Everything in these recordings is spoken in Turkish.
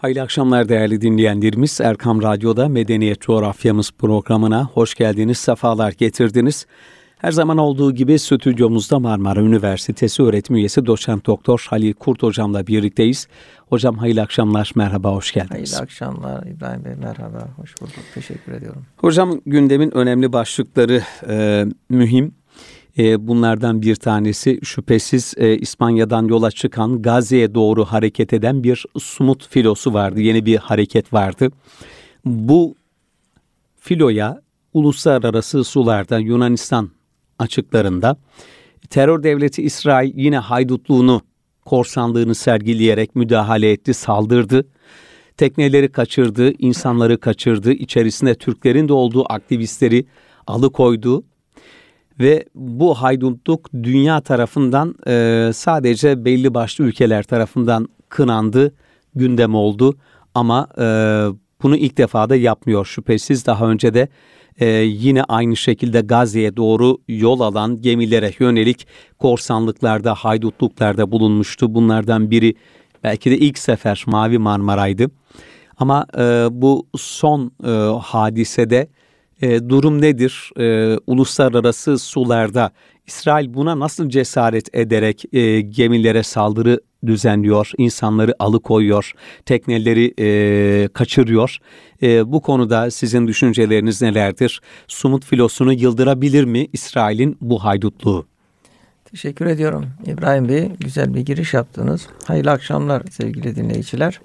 Hayırlı akşamlar değerli dinleyenlerimiz. Erkam Radyo'da Medeniyet Coğrafyamız programına hoş geldiniz, sefalar getirdiniz. Her zaman olduğu gibi stüdyomuzda Marmara Üniversitesi öğretim üyesi Doçent Doktor Halil Kurt hocamla birlikteyiz. Hocam hayırlı akşamlar, merhaba, hoş geldiniz. Hayırlı akşamlar İbrahim Bey, merhaba, hoş bulduk, teşekkür ediyorum. Hocam gündemin önemli başlıkları mühim. Bunlardan bir tanesi şüphesiz İspanya'dan yola çıkan Gazze'ye doğru hareket eden bir Sumut filosu vardı. Yeni bir hareket vardı. Bu filoya uluslararası sularda Yunanistan açıklarında terör devleti İsrail yine haydutluğunu, korsanlığını sergileyerek müdahale etti, saldırdı. Tekneleri kaçırdı, insanları kaçırdı, içerisinde Türklerin de olduğu aktivistleri alıkoydu. Ve bu haydutluk dünya tarafından sadece belli başlı ülkeler tarafından kınandı, gündem oldu. Ama bunu ilk defa da yapmıyor şüphesiz. Daha önce de yine aynı şekilde Gazze'ye doğru yol alan gemilere yönelik korsanlıklarda, haydutluklarda bulunmuştu. Bunlardan biri belki de ilk sefer Mavi Marmara'ydı. Ama bu son hadisede durum nedir? Uluslararası sularda İsrail buna nasıl cesaret ederek gemilere saldırı düzenliyor, insanları alıkoyuyor, tekneleri kaçırıyor? Bu konuda sizin düşünceleriniz nelerdir? Sumut filosunu yıldırabilir mi İsrail'in bu haydutluğu? Teşekkür ediyorum İbrahim Bey, güzel bir giriş yaptınız. Hayırlı akşamlar sevgili dinleyiciler.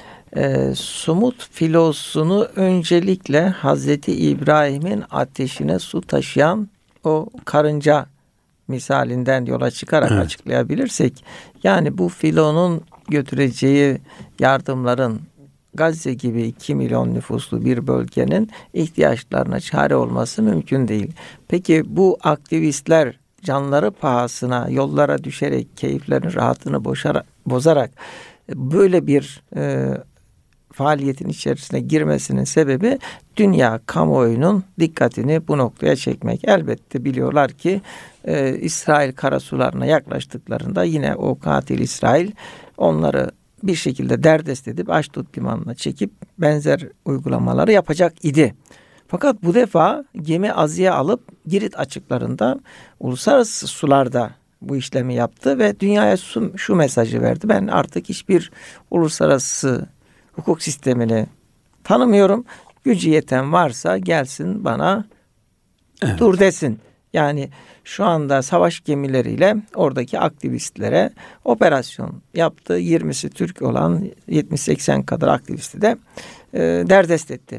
Sumut filosunu öncelikle Hazreti İbrahim'in ateşine su taşıyan o karınca misalinden yola çıkarak açıklayabilirsek, yani bu filonun götüreceği yardımların Gazze gibi 2 milyon nüfuslu bir bölgenin ihtiyaçlarına çare olması mümkün değil. Peki bu aktivistler canları pahasına yollara düşerek keyiflerini, rahatını bozarak böyle bir faaliyetin içerisine girmesinin sebebi dünya kamuoyunun dikkatini bu noktaya çekmek. Elbette biliyorlar ki İsrail karasularına yaklaştıklarında yine o katil İsrail onları bir şekilde derdest edip Aşdod limanına çekip benzer uygulamaları yapacak idi. Fakat bu defa gemi azıya alıp Girit açıklarında uluslararası sularda bu işlemi yaptı ve dünyaya şu mesajı verdi: ben artık hiçbir uluslararası hukuk sistemini tanımıyorum. Gücü yeten varsa gelsin bana dur desin. Yani şu anda savaş gemileriyle oradaki aktivistlere operasyon yaptı. 20'si Türk olan 70-80 kadar aktivisti de derdest etti.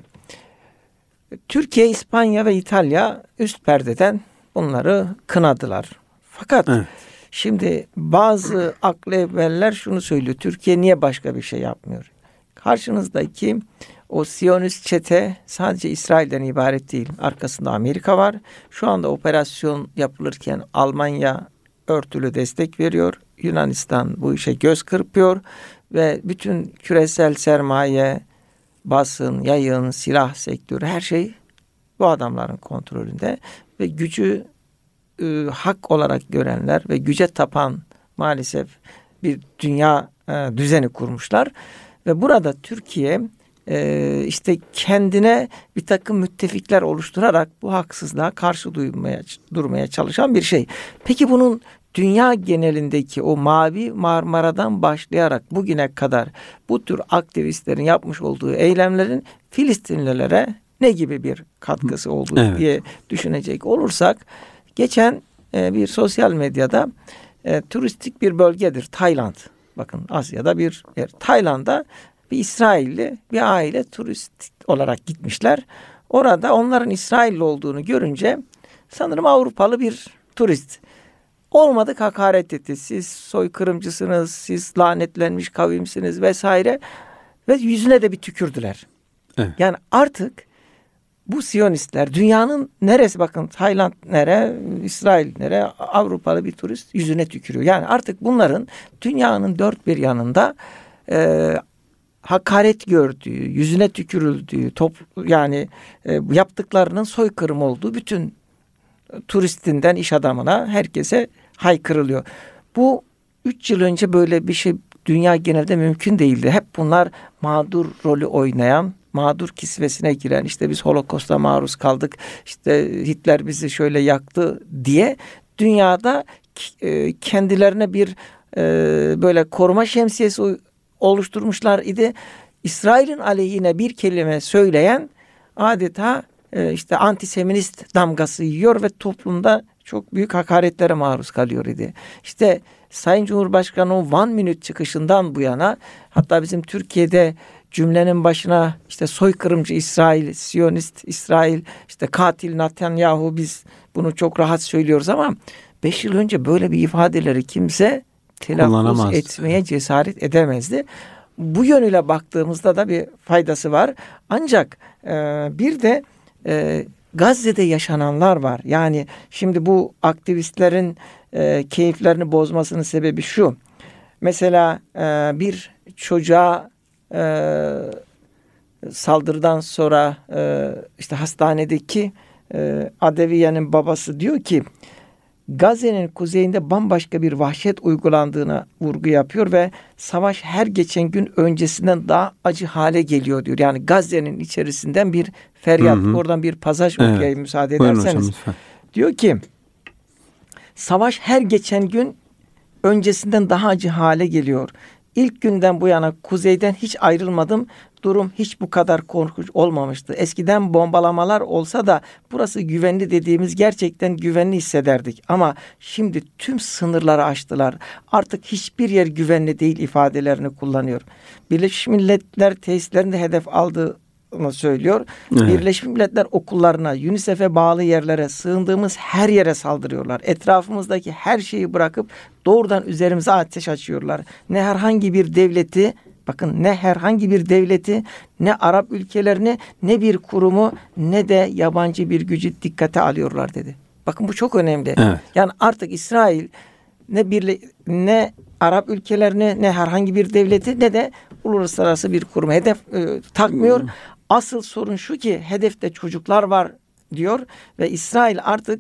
Türkiye, İspanya ve İtalya üst perdeden bunları kınadılar. Fakat şimdi bazı aklı evveller şunu söylüyor: Türkiye niye başka bir şey yapmıyor? Karşınızdaki o Siyonist çete sadece İsrail'den ibaret değil. Arkasında Amerika var. Şu anda operasyon yapılırken Almanya örtülü destek veriyor. Yunanistan bu işe göz kırpıyor ve bütün küresel sermaye, basın, yayın, silah sektörü, her şey bu adamların kontrolünde ve gücü hak olarak görenler ve güce tapan maalesef bir dünya düzeni kurmuşlar. Ve burada Türkiye işte kendine bir takım müttefikler oluşturarak bu haksızlığa karşı durmaya çalışan bir şey. Peki bunun dünya genelindeki o Mavi Marmara'dan başlayarak bugüne kadar bu tür aktivistlerin yapmış olduğu eylemlerin Filistinlilere ne gibi bir katkısı olduğu diye düşünecek olursak, geçen bir sosyal medyada turistik bir bölgedir Tayland. Bakın Asya'da bir yer. Tayland'a bir İsrailli bir aile turist olarak gitmişler. Orada onların İsrailli olduğunu görünce sanırım Avrupalı bir turist olmadık hakaret etti. Siz soykırımcısınız, siz lanetlenmiş kavimsiniz vesaire ve yüzüne de bir tükürdüler. Evet. Yani artık bu Siyonistler dünyanın neresi, bakın Tayland nere, İsrail nere, Avrupalı bir turist yüzüne tükürüyor. Yani artık bunların dünyanın dört bir yanında hakaret gördüğü, yüzüne tükürüldüğü, yaptıklarının soykırım olduğu bütün turistinden iş adamına herkese haykırılıyor. Bu 3 yıl önce böyle bir şey dünya genelde mümkün değildi. Hep bunlar mağdur rolü oynayan, mağdur kisvesine giren, işte biz Holocaust'a maruz kaldık, işte Hitler bizi şöyle yaktı diye dünyada kendilerine bir böyle koruma şemsiyesi oluşturmuşlar idi. İsrail'in aleyhine bir kelime söyleyen adeta işte antisemitist damgası yiyor ve toplumda çok büyük hakaretlere maruz kalıyor idi. İşte Sayın Cumhurbaşkanı One Minute çıkışından bu yana, hatta bizim Türkiye'de cümlenin başına işte soykırımcı İsrail, Siyonist İsrail, işte katil Netanyahu, biz bunu çok rahat söylüyoruz ama 5 yıl önce böyle bir ifadeleri kimse telaffuz etmeye cesaret edemezdi. Bu yönüyle baktığımızda da bir faydası var. Ancak bir de Gazze'de yaşananlar var. Yani şimdi bu aktivistlerin keyiflerini bozmasının sebebi şu. Mesela bir çocuğa saldırıdan sonra işte hastanedeki Adeviye'nin babası diyor ki Gazze'nin kuzeyinde bambaşka bir vahşet uygulandığına vurgu yapıyor ve savaş her geçen gün öncesinden daha acı hale geliyor diyor. Yani Gazze'nin içerisinden bir feryat. Oradan bir pasaj okuyayım müsaade ederseniz. Diyor ki savaş her geçen gün öncesinden daha acı hale geliyor. İlk günden bu yana kuzeyden hiç ayrılmadım. Durum hiç bu kadar korkunç olmamıştı. Eskiden bombalamalar olsa da burası güvenli dediğimiz gerçekten güvenli hissederdik. Ama şimdi tüm sınırları aştılar. Artık hiçbir yer güvenli değil ifadelerini kullanıyor. Birleşmiş Milletler tesislerinde hedef aldığını söylüyor. Evet. Birleşmiş Milletler okullarına, UNICEF'e bağlı yerlere, sığındığımız her yere saldırıyorlar. Etrafımızdaki her şeyi bırakıp doğrudan üzerimize ateş açıyorlar. Ne herhangi bir devleti, bakın ne herhangi bir devleti, ne Arap ülkelerini, ne bir kurumu, ne de yabancı bir gücü dikkate alıyorlar dedi. Bakın bu çok önemli. Evet. Yani artık İsrail ne Arap ülkelerini, ne herhangi bir devleti, ne de uluslararası bir kurumu hedef takmıyor. Asıl sorun şu ki hedefte çocuklar var diyor ve İsrail artık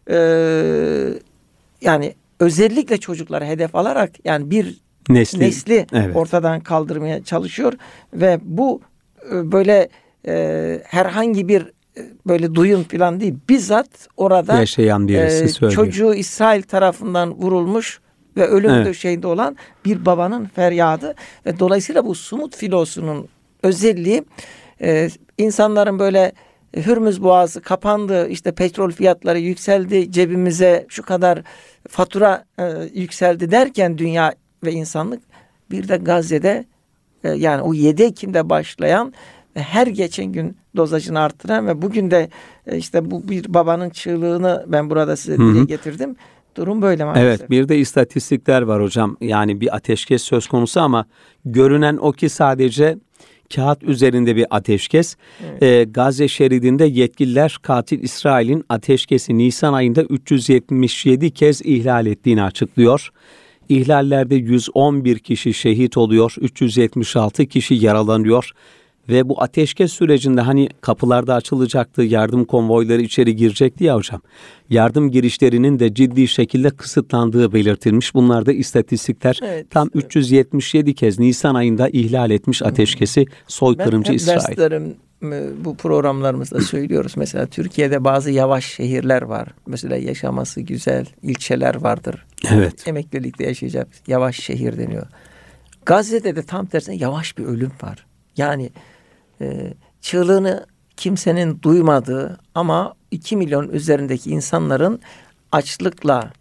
yani özellikle çocukları hedef alarak yani bir nesli evet, ortadan kaldırmaya çalışıyor ve bu böyle herhangi bir böyle duyum falan değil. Bizzat orada yaşayan birisi söylüyor. Çocuğu İsrail tarafından vurulmuş ve ölüm döşeğinde olan bir babanın feryadı ve dolayısıyla bu Sumut filosunun özelliği insanların böyle Hürmüz Boğazı kapandı, işte petrol fiyatları yükseldi, cebimize şu kadar fatura yükseldi derken dünya ve insanlık, bir de Gazze'de yani o 7 Ekim'de başlayan her geçen gün dozajını arttıran ve bugün de işte bu bir babanın çığlığını ben burada size dile getirdim. Durum böyle maalesef. Evet, bir de istatistikler var hocam. Yani bir ateşkes söz konusu ama görünen o ki sadece kağıt üzerinde bir ateşkes. Evet. Gazze şeridinde yetkililer katil İsrail'in ateşkesi Nisan ayında 377 kez ihlal ettiğini açıklıyor. İhlallerde 111 kişi şehit oluyor, 376 kişi yaralanıyor ve bu ateşkes sürecinde hani kapılarda açılacaktı, yardım konvoyları içeri girecekti ya hocam. Yardım girişlerinin de ciddi şekilde kısıtlandığı belirtilmiş. Bunlar da istatistikler. Evet, tam 377 kez Nisan ayında ihlal etmiş ateşkesi soykırımcı İsrail. Derslerim bu programlarımızda söylüyoruz. Mesela Türkiye'de bazı yavaş şehirler var. Mesela yaşaması güzel ilçeler vardır. Evet. Emeklilikte yaşayacak yavaş şehir deniyor. Gazze'de de tam tersine yavaş bir ölüm var. Yani çığlığını kimsenin duymadığı ama 2 milyon üzerindeki insanların açlıkla,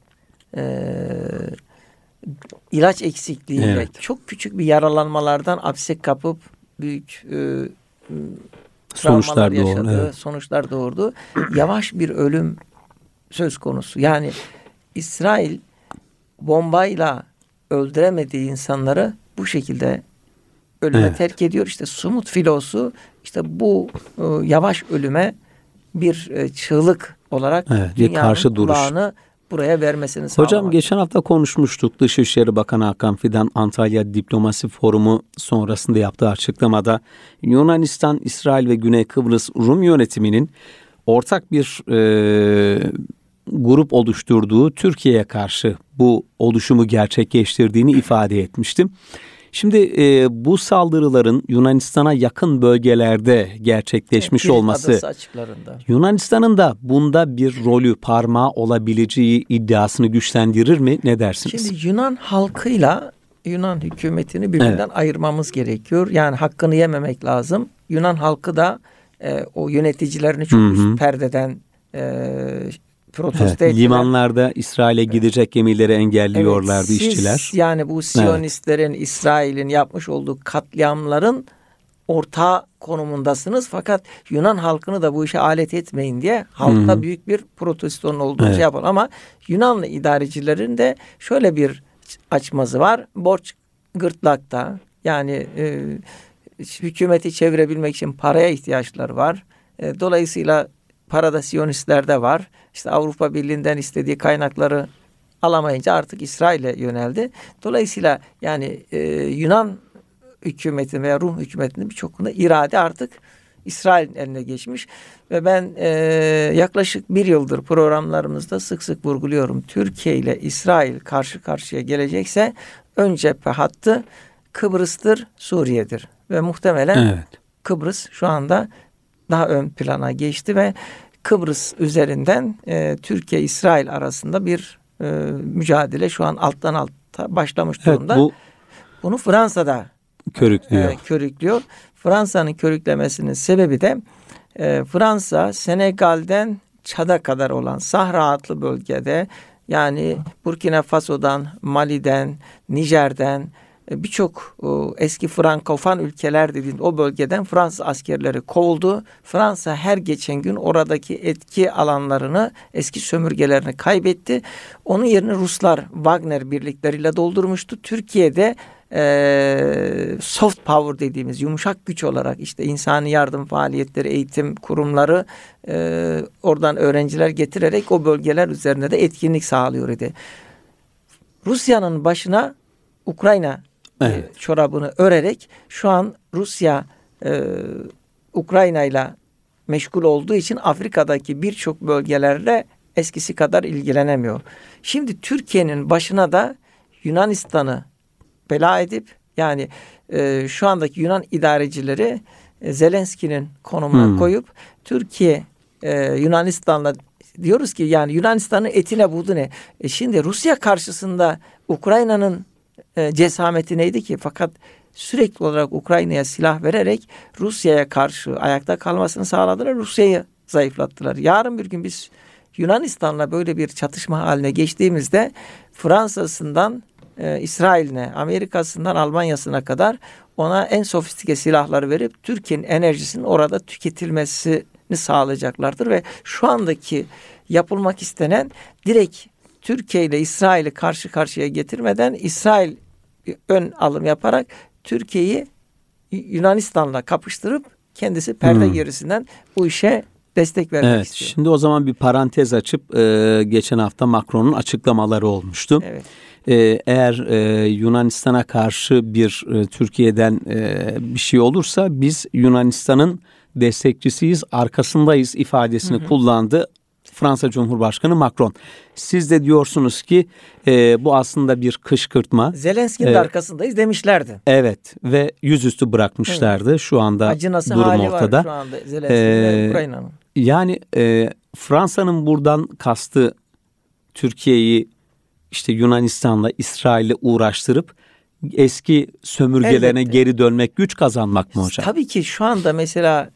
ilaç eksikliğiyle, çok küçük bir yaralanmalardan apse kapıp büyük travmalar yaşadığı, sonuçlar doğurdu. Yavaş bir ölüm söz konusu. Yani İsrail bombayla öldüremediği insanları bu şekilde ölüme terk ediyor. İşte Sumut filosu işte bu yavaş ölüme bir çığlık olarak dünyanın kulağını buraya vermesini sağlamak. Hocam geçen hafta konuşmuştuk. Dışişleri Bakanı Hakan Fidan Antalya Diplomasi Forumu sonrasında yaptığı açıklamada Yunanistan, İsrail ve Güney Kıbrıs Rum yönetiminin ortak bir grup oluşturduğu Türkiye'ye karşı bu oluşumu gerçekleştirdiğini ifade etmiştim. Şimdi bu saldırıların Yunanistan'a yakın bölgelerde gerçekleşmiş olması, Yunanistan'ın da bunda bir rolü, parmağı olabileceği iddiasını güçlendirir mi? Ne dersiniz? Şimdi Yunan halkıyla Yunan hükümetini birbirinden ayırmamız gerekiyor. Yani hakkını yememek lazım. Yunan halkı da o yöneticilerini çok üst perdeden protesto ettiler. Limanlarda İsrail'e gidecek gemileri engelliyorlardı işçiler. Yani bu Siyonistlerin, İsrail'in yapmış olduğu katliamların ortağı konumundasınız. Fakat Yunan halkını da bu işe alet etmeyin diye halkta büyük bir protestonun olduğunu şey yapalım. Ama Yunanlı idarecilerin de şöyle bir açmazı var. Borç gırtlakta. Yani hükümeti çevirebilmek için paraya ihtiyaçları var. Dolayısıyla parada Siyonistlerde var. İşte Avrupa Birliği'nden istediği kaynakları alamayınca artık İsrail'e yöneldi. Dolayısıyla yani Yunan hükümeti veya Rum hükümetinin birçokunda irade artık İsrail'in eline geçmiş. Ve ben yaklaşık bir yıldır programlarımızda sık sık vurguluyorum. Türkiye ile İsrail karşı karşıya gelecekse ön cephe hattı Kıbrıs'tır, Suriye'dir. Ve muhtemelen Kıbrıs şu anda daha ön plana geçti ve Kıbrıs üzerinden Türkiye-İsrail arasında bir mücadele şu an alttan alta başlamış durumda. Bunu Fransa'da körüklüyor. Fransa'nın körüklemesinin sebebi de Fransa Senegal'den Çad'a kadar olan Sahra adlı bölgede, yani Burkina Faso'dan, Mali'den, Nijer'den birçok eski Frankofon ülkeler dediğim o bölgeden Fransız askerleri kovuldu. Fransa her geçen gün oradaki etki alanlarını, eski sömürgelerini kaybetti. Onun yerini Ruslar Wagner birlikleriyle doldurmuştu. Türkiye'de soft power dediğimiz yumuşak güç olarak işte insani yardım faaliyetleri, eğitim kurumları oradan öğrenciler getirerek o bölgeler üzerinde de etkinlik sağlıyor idi. Rusya'nın başına Ukrayna çorabını örerek şu an Rusya Ukrayna ile meşgul olduğu için Afrika'daki birçok bölgelerle eskisi kadar ilgilenemiyor. Şimdi Türkiye'nin başına da Yunanistan'ı bela edip, yani şu andaki Yunan idarecileri Zelenski'nin konumuna koyup Türkiye Yunanistan'la diyoruz ki yani Yunanistan'ın etine budu ne? Şimdi Rusya karşısında Ukrayna'nın cesameti neydi ki? Fakat sürekli olarak Ukrayna'ya silah vererek Rusya'ya karşı ayakta kalmasını sağladılar. Rusya'yı zayıflattılar. Yarın bir gün biz Yunanistan'la böyle bir çatışma haline geçtiğimizde Fransa'sından İsrail'ine, Amerika'sından Almanya'sına kadar ona en sofistike silahları verip Türkiye'nin enerjisinin orada tüketilmesini sağlayacaklardır ve şu andaki yapılmak istenen direkt Türkiye ile İsrail'i karşı karşıya getirmeden İsrail ön alım yaparak Türkiye'yi Yunanistan'la kapıştırıp kendisi perde gerisinden bu işe destek vermek istiyor. Şimdi o zaman bir parantez açıp geçen hafta Macron'un açıklamaları olmuştu. Evet. Eğer Yunanistan'a karşı bir Türkiye'den bir şey olursa biz Yunanistan'ın destekçisiyiz, arkasındayız ifadesini kullandı Fransa Cumhurbaşkanı Macron. Siz de diyorsunuz ki bu aslında bir kışkırtma. Zelenski'nin de arkasındayız demişlerdi. Evet ve yüzüstü bırakmışlardı. Şu anda acınası durum hali ortada. Var şu anda Zelenski'nin Ukrayna'nın. Yani Fransa'nın buradan kastı Türkiye'yi işte Yunanistan'la, İsrail'le uğraştırıp eski sömürgelerine geri dönmek, güç kazanmak mı hocam? Tabii ki şu anda mesela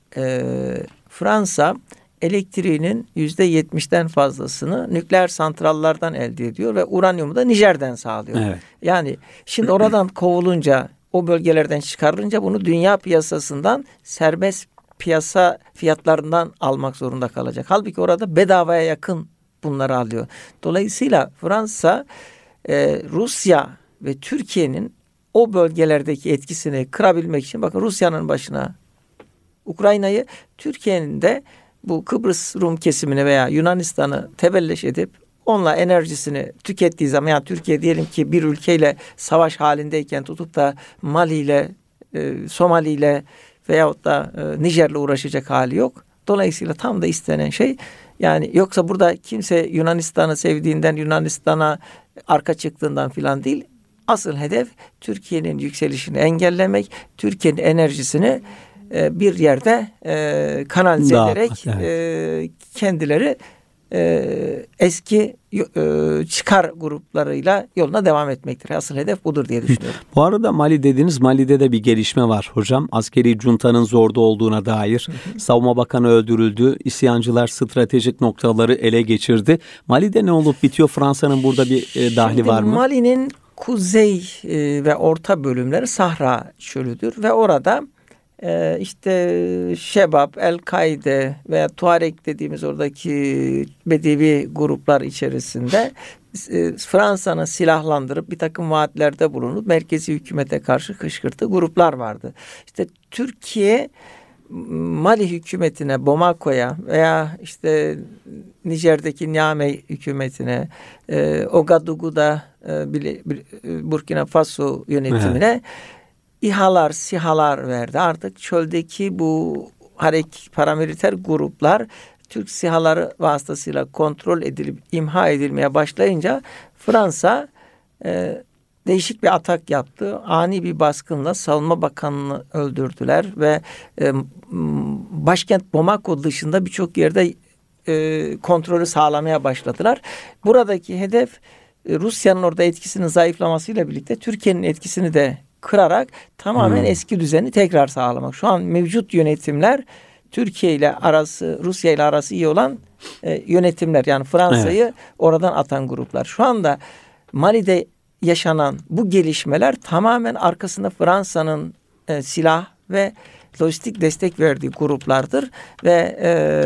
Fransa elektriğinin %70'den fazlasını nükleer santrallardan elde ediyor ve uranyumu da Nijer'den sağlıyor. Evet. Yani şimdi oradan kovulunca, o bölgelerden çıkarılınca bunu dünya piyasasından serbest piyasa fiyatlarından almak zorunda kalacak. Halbuki orada bedavaya yakın bunları alıyor. Dolayısıyla Fransa, Rusya ve Türkiye'nin o bölgelerdeki etkisini kırabilmek için, bakın Rusya'nın başına Ukrayna'yı, Türkiye'nin de bu Kıbrıs Rum kesimini veya Yunanistan'ı tebelleş edip onunla enerjisini tükettiği zaman, yani Türkiye diyelim ki bir ülkeyle savaş halindeyken tutup da Mali ile, Somali ile veyahut da Nijer'le uğraşacak hali yok. Dolayısıyla tam da istenen şey, yani yoksa burada kimse Yunanistan'ı sevdiğinden, Yunanistan'a arka çıktığından filan değil. Asıl hedef Türkiye'nin yükselişini engellemek, Türkiye'nin enerjisini bir yerde kanalize ederek kendileri eski çıkar gruplarıyla yoluna devam etmektir. Asıl hedef budur diye düşünüyorum. Bu arada Mali dediniz, Mali'de de bir gelişme var hocam. Askeri juntanın zorda olduğuna dair. Savunma Bakanı öldürüldü. İsyancılar stratejik noktaları ele geçirdi. Mali'de ne olup bitiyor? Fransa'nın burada bir dahli var mı? Mali'nin kuzey ve orta bölümleri Sahra çölüdür ve orada işte Şebap, El-Kaide veya Tuareg dediğimiz oradaki Bedevi gruplar içerisinde Fransa'nın silahlandırıp bir takım vaatlerde bulunup merkezi hükümete karşı kışkırttığı gruplar vardı. İşte Türkiye Mali hükümetine, Bamako'ya veya işte Nijer'deki Niamey hükümetine, Ouagadougou'da Burkina Faso yönetimine İHA'lar, SİHA'lar verdi. Artık çöldeki bu paramiliter gruplar Türk SİHA'ları vasıtasıyla kontrol edilip imha edilmeye başlayınca Fransa değişik bir atak yaptı. Ani bir baskınla Savunma Bakanı'nı öldürdüler ve başkent Bamako dışında birçok yerde kontrolü sağlamaya başladılar. Buradaki hedef Rusya'nın orada etkisinin zayıflamasıyla birlikte Türkiye'nin etkisini de kırarak tamamen eski düzeni tekrar sağlamak. Şu an mevcut yönetimler Türkiye ile arası, Rusya ile arası iyi olan yönetimler. Yani Fransa'yı oradan atan gruplar. Şu anda Mali'de yaşanan bu gelişmeler tamamen arkasında Fransa'nın silah ve lojistik destek verdiği gruplardır. Ve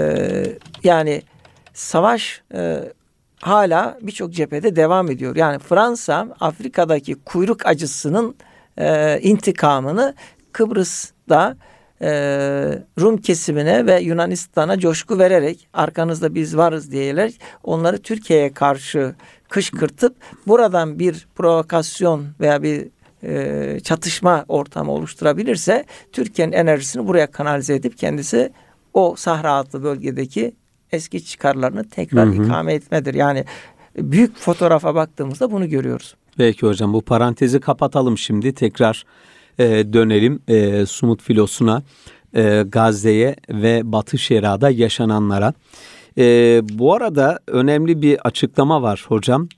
yani savaş hala birçok cephede devam ediyor. Yani Fransa Afrika'daki kuyruk acısının intikamını Kıbrıs'ta Rum kesimine ve Yunanistan'a coşku vererek, arkanızda biz varız diyerek onları Türkiye'ye karşı kışkırtıp buradan bir provokasyon veya bir çatışma ortamı oluşturabilirse Türkiye'nin enerjisini buraya kanalize edip kendisi o Sahra adlı bölgedeki eski çıkarlarını tekrar ikame etmedir. Yani büyük fotoğrafa baktığımızda bunu görüyoruz. Peki hocam, bu parantezi kapatalım şimdi. Tekrar dönelim Sumut filosuna, Gazze'ye ve Batı Şeria'da yaşananlara. Bu arada önemli bir açıklama var hocam.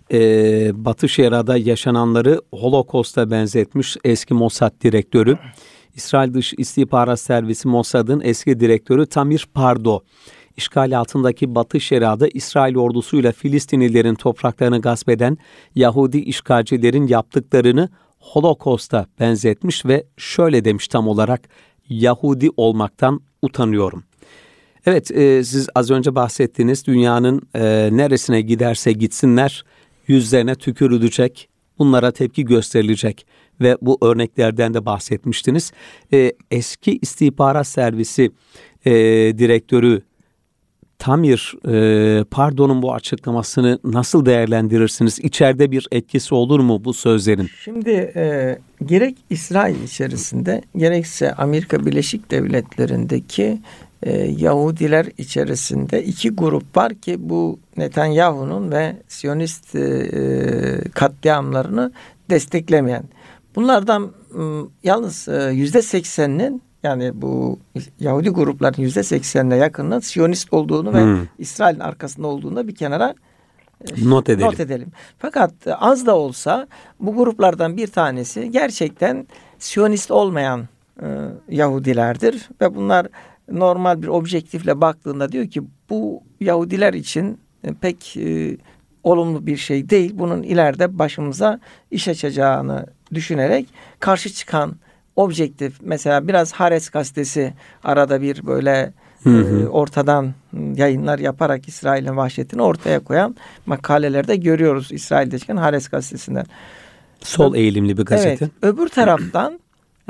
Batı Şeria'da yaşananları Holocaust'a benzetmiş eski Mossad direktörü. İsrail Dış İstihbarat Servisi Mossad'ın eski direktörü Tamir Pardo. İşgal altındaki Batı Şeria'da İsrail ordusuyla Filistinlilerin topraklarını gasp eden Yahudi işgalcilerin yaptıklarını Holocaust'a benzetmiş ve şöyle demiş tam olarak: Yahudi olmaktan utanıyorum. Evet, siz az önce bahsettiğiniz dünyanın neresine giderse gitsinler yüzlerine tükürülecek, bunlara tepki gösterilecek ve bu örneklerden de bahsetmiştiniz. Eski istihbarat servisi direktörü Tamir Pardo'nun bu açıklamasını nasıl değerlendirirsiniz? İçeride bir etkisi olur mu bu sözlerin? Şimdi gerek İsrail içerisinde gerekse Amerika Birleşik Devletleri'ndeki Yahudiler içerisinde iki grup var ki bu Netanyahu'nun ve Siyonist katliamlarını desteklemeyen. Bunlardan yalnız %80'inin, yani bu Yahudi grupların %80'ine yakınının Siyonist olduğunu ve İsrail'in arkasında olduğunu da bir kenara not edelim. Fakat az da olsa bu gruplardan bir tanesi gerçekten Siyonist olmayan Yahudilerdir ve bunlar normal bir objektifle baktığında diyor ki bu Yahudiler için pek olumlu bir şey değil. Bunun ileride başımıza iş açacağını düşünerek karşı çıkan objektif, mesela biraz Haaretz gazetesi arada bir böyle ortadan yayınlar yaparak İsrail'in vahşetini ortaya koyan makalelerde görüyoruz İsrail'de çıkan Haaretz gazetesinden. Sol eğilimli bir gazete. Evet, öbür taraftan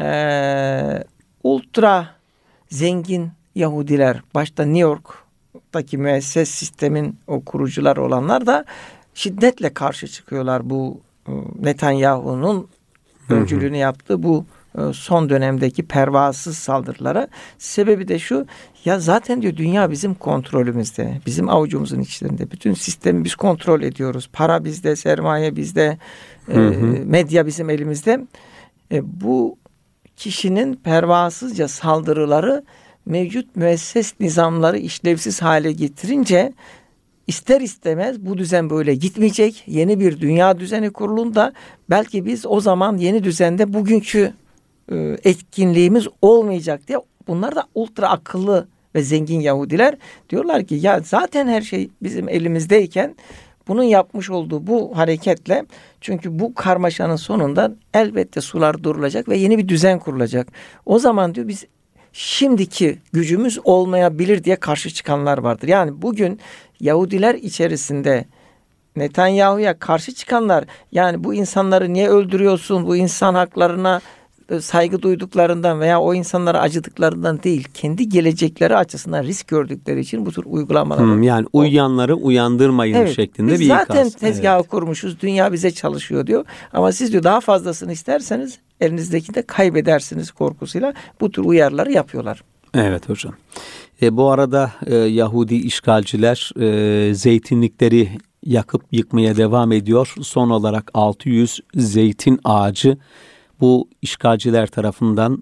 ultra zengin Yahudiler, başta New York'taki müesses sistemin o kurucular olanlar da şiddetle karşı çıkıyorlar bu Netanyahu'nun öncülüğünü yaptığı bu son dönemdeki pervasız saldırılara. Sebebi de şu, ya zaten diyor dünya bizim kontrolümüzde, bizim avucumuzun içlerinde. Bütün sistemi biz kontrol ediyoruz. Para bizde, sermaye bizde, medya bizim elimizde. Bu kişinin pervasızca saldırıları mevcut müesses nizamları işlevsiz hale getirince ister istemez bu düzen böyle gitmeyecek. Yeni bir dünya düzeni kurulunda belki biz o zaman yeni düzende bugünkü etkinliğimiz olmayacak diye, bunlar da ultra akıllı ve zengin Yahudiler diyorlar ki ya zaten her şey bizim elimizdeyken bunun yapmış olduğu bu hareketle, çünkü bu karmaşanın sonunda elbette sular durulacak ve yeni bir düzen kurulacak. O zaman diyor biz şimdiki gücümüz olmayabilir diye karşı çıkanlar vardır. Yani bugün Yahudiler içerisinde Netanyahu'ya karşı çıkanlar, yani bu insanları niye öldürüyorsun, bu insan haklarına saygı duyduklarından veya o insanlara acıdıklarından değil, kendi gelecekleri açısından risk gördükleri için bu tür uygulamalar. Yani uyuyanları uyandırmayın şeklinde bir ikaz. Biz zaten tezgahı kurmuşuz, dünya bize çalışıyor diyor. Ama siz diyor daha fazlasını isterseniz elinizdekini de kaybedersiniz korkusuyla bu tür uyarıları yapıyorlar. Evet hocam. Bu arada Yahudi işgalciler zeytinlikleri yakıp yıkmaya devam ediyor. Son olarak 600 zeytin ağacı bu işgalciler tarafından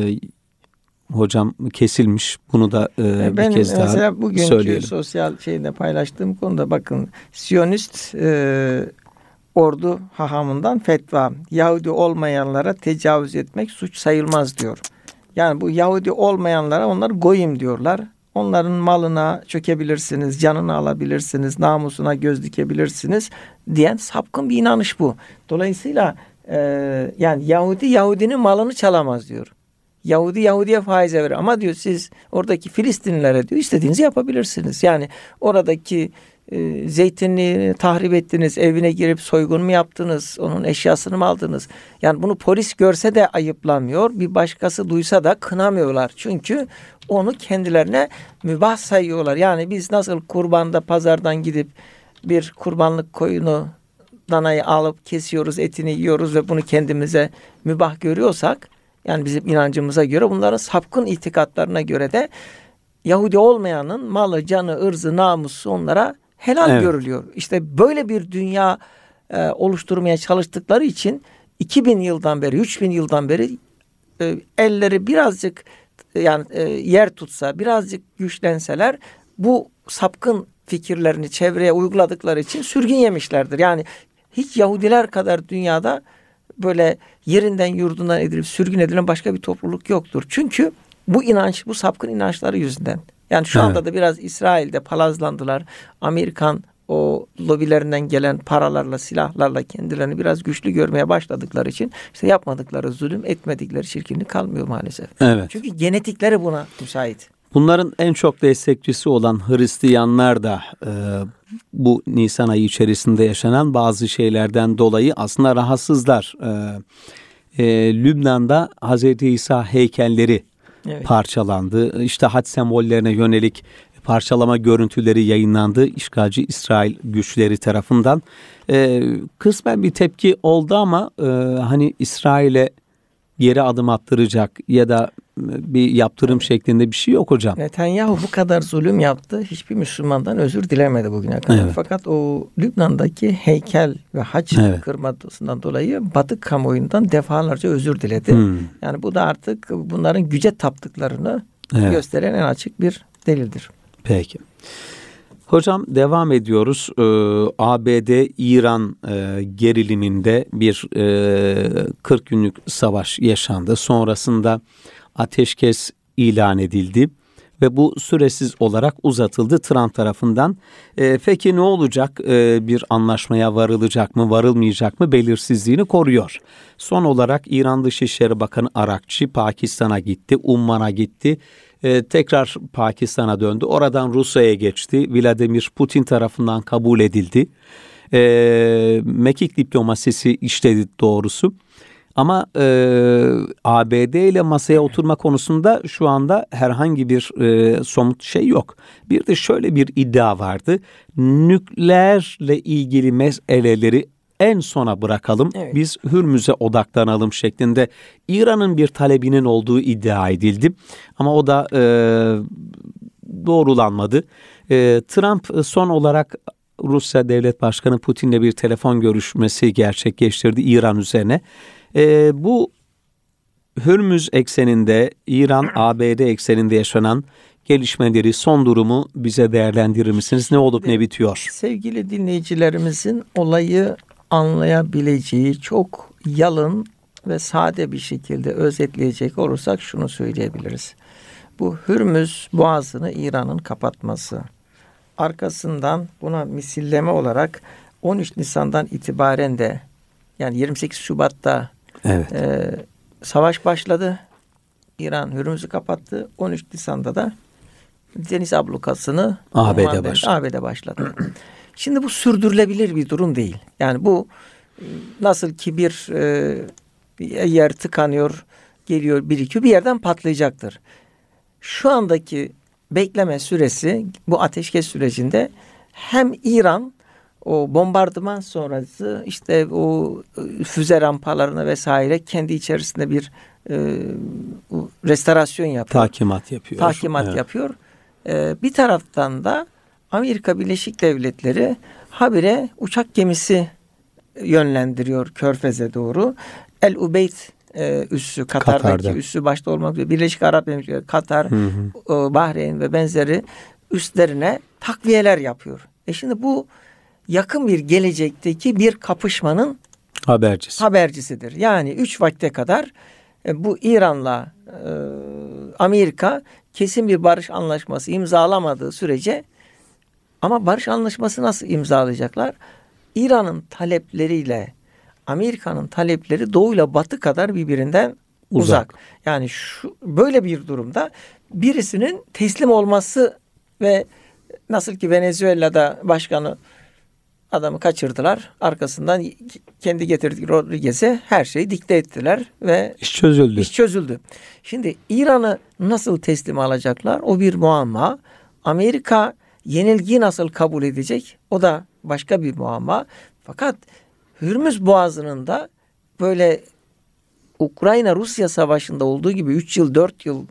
hocam kesilmiş. Bunu da bir kez daha mesela bugünkü söyleyelim. Sosyal şeyde paylaştığım konuda bakın, Siyonist ordu hahamından fetva, Yahudi olmayanlara tecavüz etmek suç sayılmaz diyor. Yani bu Yahudi olmayanlara onlar goyim diyorlar. Onların malına çökebilirsiniz, canını alabilirsiniz, namusuna göz dikebilirsiniz diyen sapkın bir inanış bu. Dolayısıyla yani Yahudinin malını çalamaz diyor. Yahudiye faize verir. Ama diyor siz oradaki Filistinlilere diyor istediğinizi yapabilirsiniz. Yani oradaki zeytinliğini tahrip ettiniz, evine girip soygun mu yaptınız, onun eşyasını mı aldınız? Yani bunu polis görse de ayıplanmıyor, bir başkası duysa da kınamıyorlar. Çünkü onu kendilerine mübah sayıyorlar. Yani biz nasıl kurbanda pazardan gidip bir kurbanlık koyunu, danayı alıp kesiyoruz, etini yiyoruz ve bunu kendimize mübah görüyorsak, yani bizim inancımıza göre, bunların sapkın itikatlarına göre de Yahudi olmayanın malı, canı, ırzı, namusu onlara helal görülüyor. İşte böyle bir dünya oluşturmaya çalıştıkları için 2000 yıldan beri, 3000 yıldan beri elleri birazcık yani yer tutsa, birazcık güçlenseler bu sapkın fikirlerini çevreye uyguladıkları için sürgün yemişlerdir. Yani hiç Yahudiler kadar dünyada böyle yerinden yurdundan edilip sürgün edilen başka bir topluluk yoktur. Çünkü bu inanç, bu sapkın inançları yüzünden. Yani şu anda da biraz İsrail'de palazlandılar. Amerikan o lobilerinden gelen paralarla, silahlarla kendilerini biraz güçlü görmeye başladıkları için işte yapmadıkları zulüm, etmedikleri çirkinlik kalmıyor maalesef. Evet. Çünkü genetikleri buna müsait. Bunların en çok destekçisi olan Hristiyanlar da bu Nisan ayı içerisinde yaşanan bazı şeylerden dolayı aslında rahatsızlar. Lübnan'da Hazreti İsa heykelleri parçalandı. İşte haç sembollerine yönelik parçalama görüntüleri yayınlandı işgalci İsrail güçleri tarafından. Kısmen bir tepki oldu ama hani İsrail'e geri adım attıracak ya da bir yaptırım şeklinde bir şey yok hocam. Netanyahu bu kadar zulüm yaptı. Hiçbir Müslümandan özür dilemedi bugüne kadar. Evet. Fakat o Lübnan'daki heykel ve haç kırmasından dolayı Batı kamuoyundan defalarca özür diledi. Yani bu da artık bunların güce taptıklarını gösteren en açık bir delildir. Peki. Hocam devam ediyoruz. ABD-İran geriliminde bir 40 günlük savaş yaşandı. Sonrasında ateşkes ilan edildi ve bu süresiz olarak uzatıldı Trump tarafından. Peki ne olacak? Bir anlaşmaya varılacak mı, varılmayacak mı belirsizliğini koruyor. Son olarak İran Dışişleri Bakanı Arakçi Pakistan'a gitti, Umman'a gitti. Tekrar Pakistan'a döndü. Oradan Rusya'ya geçti. Vladimir Putin tarafından kabul edildi. Mekik diplomasisi işledi doğrusu. Ama ABD ile masaya oturma konusunda şu anda herhangi bir somut şey yok. Bir de şöyle bir iddia vardı. Nükleerle ilgili meseleleri en sona bırakalım. Evet. Biz Hürmüz'e odaklanalım şeklinde İran'ın bir talebinin olduğu iddia edildi. Ama o da doğrulanmadı. Trump son olarak Rusya Devlet Başkanı Putin'le bir telefon görüşmesi gerçekleştirdi İran üzerine. Bu Hürmüz ekseninde, İran-ABD ekseninde yaşanan gelişmeleri, son durumu bize değerlendirir misiniz? Ne olup ne bitiyor? Sevgili dinleyicilerimizin olayı anlayabileceği çok yalın ve sade bir şekilde özetleyecek olursak şunu söyleyebiliriz. Bu Hürmüz Boğazı'nı İran'ın kapatması, arkasından buna misilleme olarak 13 Nisan'dan itibaren de, yani 28 Şubat'ta savaş başladı. İran Hürmüz'ü kapattı. 13 Nisan'da da deniz ablukasını ABD başladı. Şimdi bu sürdürülebilir bir durum değil. Yani bu nasıl ki bir yer tıkanıyor, geliyor, birikiyor, bir yerden patlayacaktır. Şu andaki bekleme süresi, bu ateşkes sürecinde hem İran o bombardıman sonrası işte o füze rampalarına vesaire kendi içerisinde bir restorasyon yapıyor. Tahkimat yapıyor. Bir taraftan da Amerika Birleşik Devletleri habire uçak gemisi yönlendiriyor Körfez'e doğru. El Ubeyd üssü, Katar'daki üssü başta olmak üzere Birleşik Arap Emirlikleri, Katar, Bahreyn ve benzeri üslerine takviyeler yapıyor. Şimdi bu yakın bir gelecekteki bir kapışmanın habercisidir. Yani 3 vakte kadar bu İran'la Amerika kesin bir barış anlaşması imzalamadığı sürece, ama barış anlaşması nasıl imzalayacaklar? İran'ın talepleriyle Amerika'nın talepleri doğuyla batı kadar birbirinden uzak. Yani böyle bir durumda birisinin teslim olması ve nasıl ki Venezuela'da başkanı adamı kaçırdılar. Arkasından kendi getirdik Rodriguez'e her şeyi dikte ettiler ve iş çözüldü. Şimdi İran'ı nasıl teslim alacaklar? O bir muamma. Amerika yenilgiyi nasıl kabul edecek? O da başka bir muamma. Fakat Hürmüz Boğazı'nın da böyle Ukrayna-Rusya savaşında olduğu gibi 3 yıl 4 yıl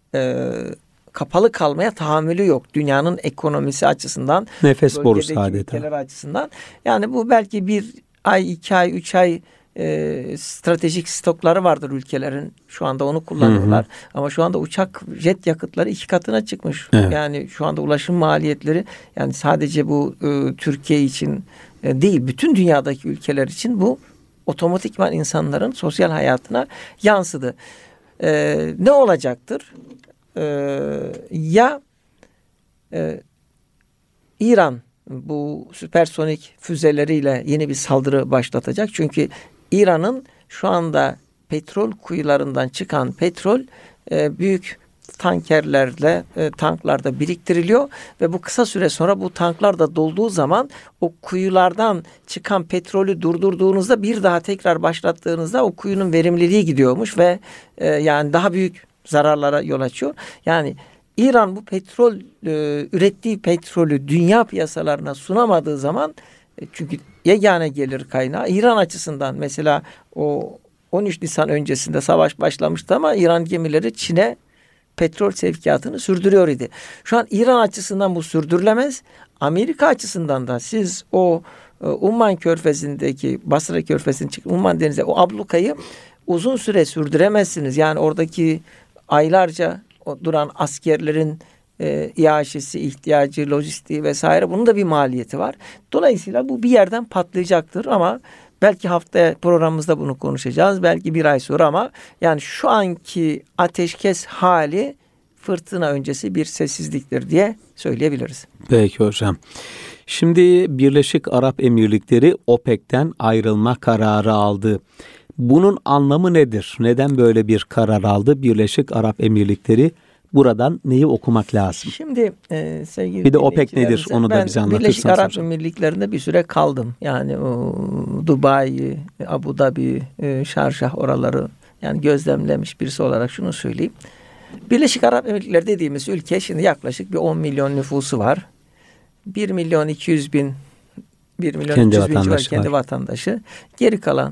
kapalı kalmaya tahammülü yok. Dünyanın ekonomisi açısından, nefes borusu adeta. Ülkeler açısından. Yani bu belki 1 ay, 2 ay, 3 ay stratejik stokları vardır ülkelerin. Şu anda onu kullanıyorlar. Ama şu anda uçak, jet yakıtları 2 katına çıkmış. Evet. Yani şu anda ulaşım maliyetleri, yani sadece bu Türkiye için değil, bütün dünyadaki ülkeler için bu otomatikman insanların sosyal hayatına yansıdı. Ne olacaktır? İran bu süpersonik füzeleriyle yeni bir saldırı başlatacak. Çünkü İran'ın şu anda petrol kuyularından çıkan petrol büyük tankerlerle, tanklarda biriktiriliyor ve bu kısa süre sonra bu tanklar da dolduğu zaman o kuyulardan çıkan petrolü durdurduğunuzda, bir daha tekrar başlattığınızda o kuyunun verimliliği gidiyormuş ve yani daha büyük zararlara yol açıyor. Yani İran bu petrol ürettiği petrolü dünya piyasalarına sunamadığı zaman, çünkü yegane gelir kaynağı İran açısından, mesela o 13 Nisan öncesinde savaş başlamıştı ama İran gemileri Çin'e petrol sevkiyatını sürdürüyor idi. Şu an İran açısından bu sürdürülemez. Amerika açısından da siz o Umman Körfezi'ndeki, Basra Körfezi'nin Umman Denizi'ne o ablukayı uzun süre sürdüremezsiniz. Yani oradaki aylarca duran askerlerin iaşesi, ihtiyacı, lojistiği vesaire, bunun da bir maliyeti var. Dolayısıyla bu bir yerden patlayacaktır ama belki haftaya programımızda bunu konuşacağız. Belki bir ay sonra, ama yani şu anki ateşkes hali fırtına öncesi bir sessizliktir diye söyleyebiliriz. Peki hocam. Şimdi Birleşik Arap Emirlikleri OPEC'ten ayrılma kararı aldı. Bunun anlamı nedir? Neden böyle bir karar aldı Birleşik Arap Emirlikleri? Buradan neyi okumak lazım? Şimdi sevgili bir de OPEC nedir? Onu da bize anlatırsanız. Birleşik Arap Emirlikleri'nde bir süre kaldım. Yani Dubai, Abu Dhabi, Şarjah, oraları yani gözlemlemiş birisi olarak şunu söyleyeyim. Birleşik Arap Emirlikleri dediğimiz ülke şimdi yaklaşık bir 10 milyon nüfusu var. 1.200.000 1 milyon kendi 300 bin civarı vatandaşı kendi var. vatandaşı. Geri kalan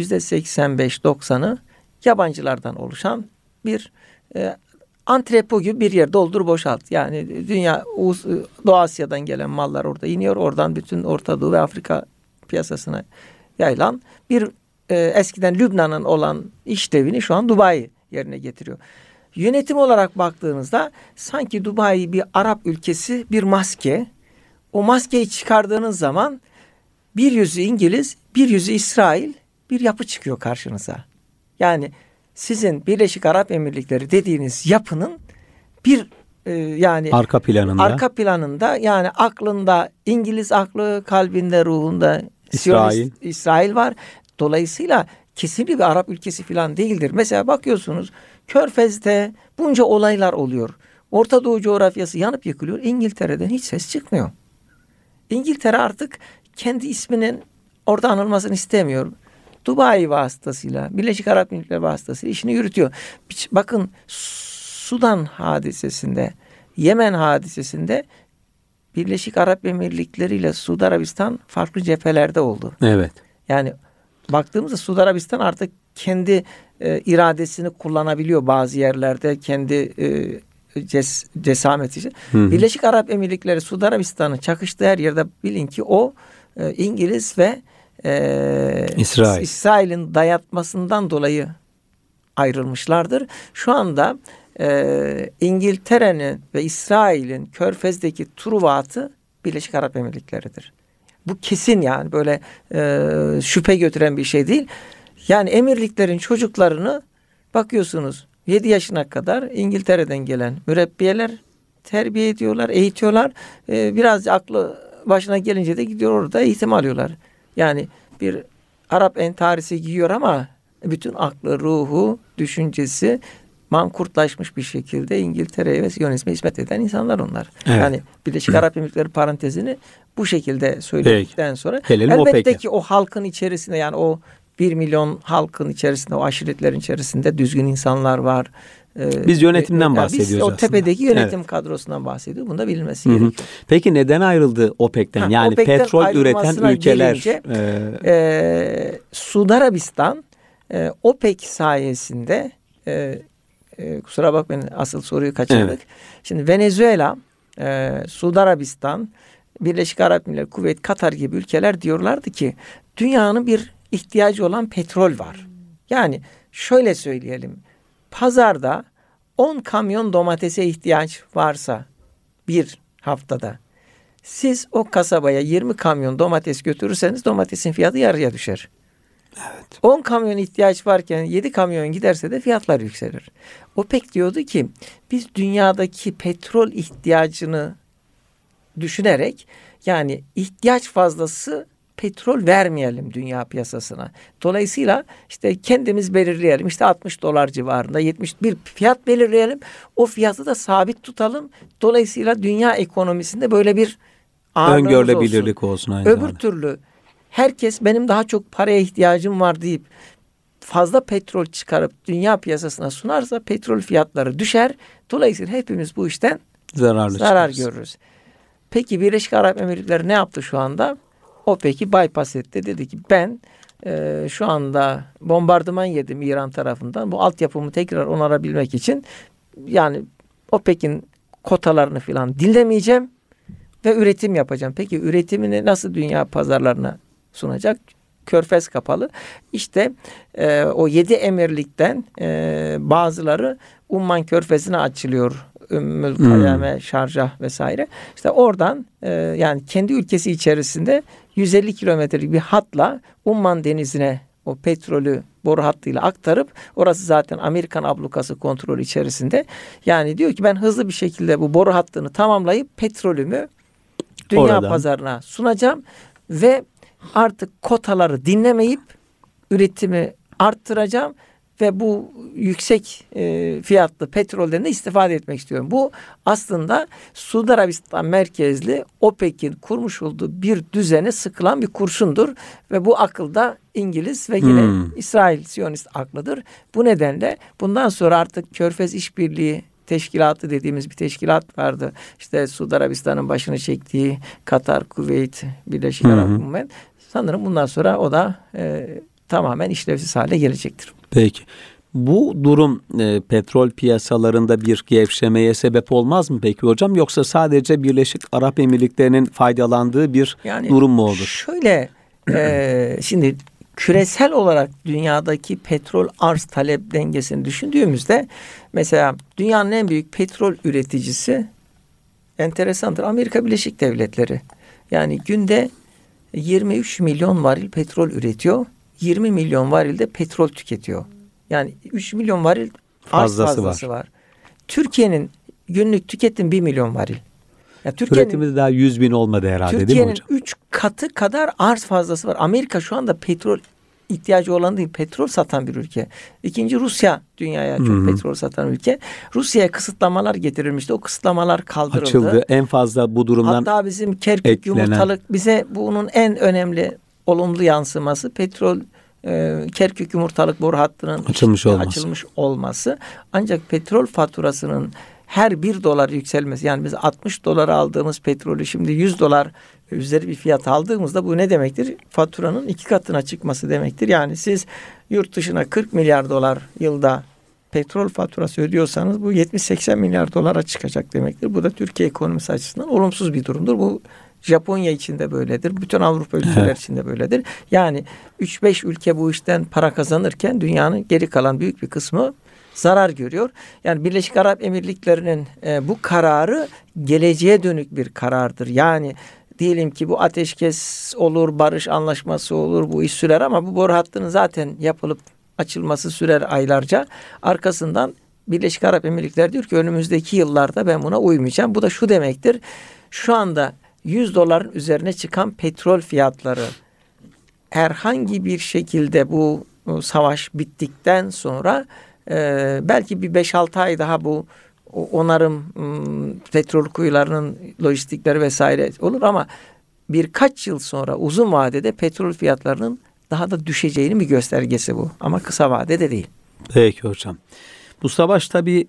%85-90'ı yabancılardan oluşan bir antrepo gibi bir yer, doldur boşalt. Yani dünya, Doğu Asya'dan gelen mallar orada iniyor. Oradan bütün Orta Doğu ve Afrika piyasasına yayılan bir eskiden Lübnan'ın olan işlevini şu an Dubai yerine getiriyor. Yönetim olarak baktığınızda sanki Dubai bir Arap ülkesi, bir maske. O maskeyi çıkardığınız zaman bir yüzü İngiliz, bir yüzü İsrail bir yapı çıkıyor karşınıza. Yani sizin Birleşik Arap Emirlikleri dediğiniz yapının bir yani arka planında yani aklında İngiliz aklı, kalbinde, ruhunda İsrail var. Dolayısıyla kesinlikle bir Arap ülkesi falan değildir. Mesela bakıyorsunuz Körfez'de bunca olaylar oluyor. Orta Doğu coğrafyası yanıp yıkılıyor. İngiltere'den hiç ses çıkmıyor. İngiltere artık kendi isminin orada anılmasını istemiyor. Dubai vasıtasıyla, Birleşik Arap Emirlikleri vasıtasıyla işini yürütüyor. Bakın Sudan hadisesinde, Yemen hadisesinde Birleşik Arap Emirlikleri ile Suudi Arabistan farklı cephelerde oldu. Evet. Yani baktığımızda Suudi Arabistan artık kendi iradesini kullanabiliyor bazı yerlerde, kendi cesameti için. Birleşik Arap Emirlikleri Suudi Arabistan'ın çakıştığı her yerde bilin ki o İngiliz ve İsrail'in dayatmasından dolayı ayrılmışlardır. Şu anda İngiltere'nin ve İsrail'in Körfez'deki Truvat'ı Birleşik Arap Emirlikleri'dir. Bu kesin, yani böyle şüphe götüren bir şey değil. Yani emirliklerin çocuklarını bakıyorsunuz 7 yaşına kadar İngiltere'den gelen mürebbiyeler terbiye ediyorlar, eğitiyorlar. Biraz aklı başına gelince de gidiyor orada eğitim alıyorlar. Yani bir Arap entarisi giyiyor ama bütün aklı, ruhu, düşüncesi mankurtlaşmış bir şekilde İngiltere'ye ve Siyonizme hizmet eden insanlar onlar. Evet. Yani Birleşik Arap Emirlikleri parantezini bu şekilde söyledikten sonra elbette ki o halkın içerisinde, yani o 1 milyon halkın içerisinde, o aşiretlerin içerisinde düzgün insanlar var. Biz yönetimden bahsediyoruz biz aslında. O tepedeki yönetim kadrosundan bahsediyoruz. Bunu da bilinmesi gerekiyor. Peki neden ayrıldı OPEC'ten? Yani OPEC'ten petrol üreten ülkeler. Suudi Arabistan OPEC sayesinde kusura bakmayın, asıl soruyu kaçırdık. Evet. Şimdi Venezuela, Suudi Arabistan, Birleşik Arap Emirlikleri, Kuveyt, Katar gibi ülkeler diyorlardı ki dünyanın bir ihtiyacı olan petrol var. Yani şöyle söyleyelim. Pazarda 10 kamyon domatese ihtiyaç varsa bir haftada, siz o kasabaya 20 kamyon domates götürürseniz domatesin fiyatı yarıya düşer. Evet. 10 kamyon ihtiyaç varken 7 kamyon giderse de fiyatlar yükselir. OPEC diyordu ki biz dünyadaki petrol ihtiyacını düşünerek, yani ihtiyaç fazlası petrol vermeyelim dünya piyasasına. Dolayısıyla işte kendimiz belirleyelim. İşte $60 civarında, 70 bir fiyat belirleyelim. O fiyatı da sabit tutalım. Dolayısıyla dünya ekonomisinde böyle bir öngörülebilirlik olsun. Öbür türlü herkes benim daha çok paraya ihtiyacım var deyip fazla petrol çıkarıp dünya piyasasına sunarsa petrol fiyatları düşer. Dolayısıyla hepimiz bu işten zarar görürüz. Peki Birleşik Arap Emirlikleri ne yaptı şu anda? OPEC'i bypass etti. Dedi ki ben şu anda bombardıman yedim İran tarafından. Bu altyapımı tekrar onarabilmek için yani OPEC'in kotalarını falan dinlemeyeceğim ve üretim yapacağım. Peki üretimini nasıl dünya pazarlarına sunacak? Körfez kapalı. İşte o 7 emirlikten bazıları Umman Körfezi'ne açılıyor. Ümmül Kayame, Şarjah vesaire. İşte oradan yani kendi ülkesi içerisinde 150 kilometrelik bir hatla Umman Denizi'ne o petrolü boru hattıyla aktarıp, orası zaten Amerikan ablukası kontrolü içerisinde. Yani diyor ki ben hızlı bir şekilde bu boru hattını tamamlayıp petrolümü dünya pazarına sunacağım ve artık kotaları dinlemeyip üretimi arttıracağım ve bu yüksek fiyatlı petrolden de istifade etmek istiyorum. Bu aslında Suudi Arabistan merkezli OPEC'in kurmuş olduğu bir düzene sıkılan bir kurşundur ve bu akılda İngiliz ve yine İsrail Siyonist aklıdır. Bu nedenle bundan sonra artık Körfez İşbirliği Teşkilatı dediğimiz bir teşkilat vardı. İşte Suudi Arabistan'ın başını çektiği Katar, Kuveyt, Birleşik Arap Emirlikleri. Sanırım bundan sonra o da tamamen işlevsiz hale gelecektir. Peki. Bu durum petrol piyasalarında bir gevşemeye sebep olmaz mı peki hocam? Yoksa sadece Birleşik Arap Emirlikleri'nin faydalandığı bir durum mu olur? Şöyle, şimdi küresel olarak dünyadaki petrol arz talep dengesini düşündüğümüzde mesela dünyanın en büyük petrol üreticisi enteresandır. Amerika Birleşik Devletleri. Yani günde 23 milyon varil petrol üretiyor. 20 milyon varil de petrol tüketiyor. Yani 3 milyon varil fazlası var. Türkiye'nin günlük tüketim 1 milyon varil. Yani üretimi daha 100 bin olmadı herhalde, değil mi hocam? Türkiye'nin 3 katı kadar arz fazlası var. Amerika şu anda petrol ihtiyacı olan değil, petrol satan bir ülke. İkinci Rusya dünyaya çok petrol satan ülke. Rusya'ya kısıtlamalar getirilmişti. O kısıtlamalar kaldırıldı. Açıldı. En fazla bu durumdan hatta bizim Kerkük yumurtalık bize bunun en önemli olumlu yansıması petrol Kerkük yumurtalık boru hattının açılmış olması. Ancak petrol faturasının her 1 dolar yükselmesi, yani biz 60 dolara aldığımız petrolü şimdi 100 dolar üzeri bir fiyat aldığımızda bu ne demektir? Faturanın 2 katına çıkması demektir. Yani siz yurt dışına 40 milyar dolar yılda petrol faturası ödüyorsanız bu 70-80 milyar dolara çıkacak demektir. Bu da Türkiye ekonomisi açısından olumsuz bir durumdur. Bu Japonya için de böyledir. Bütün Avrupa ülkeler için de böyledir. Yani 3-5 ülke bu işten para kazanırken dünyanın geri kalan büyük bir kısmı zarar görüyor. Yani Birleşik Arap Emirlikleri'nin bu kararı geleceğe dönük bir karardır. Yani diyelim ki bu ateşkes olur, barış anlaşması olur, bu iş sürer ama bu boru hattının zaten yapılıp açılması sürer aylarca. Arkasından Birleşik Arap Emirlikleri diyor ki önümüzdeki yıllarda ben buna uymayacağım. Bu da şu demektir. Şu anda 100 doların üzerine çıkan petrol fiyatları herhangi bir şekilde bu savaş bittikten sonra belki bir 5-6 ay daha bu onarım petrol kuyularının lojistikleri vesaire olur ama birkaç yıl sonra uzun vadede petrol fiyatlarının daha da düşeceğinin bir göstergesi bu. Ama kısa vadede değil. Peki hocam. Bu savaş tabii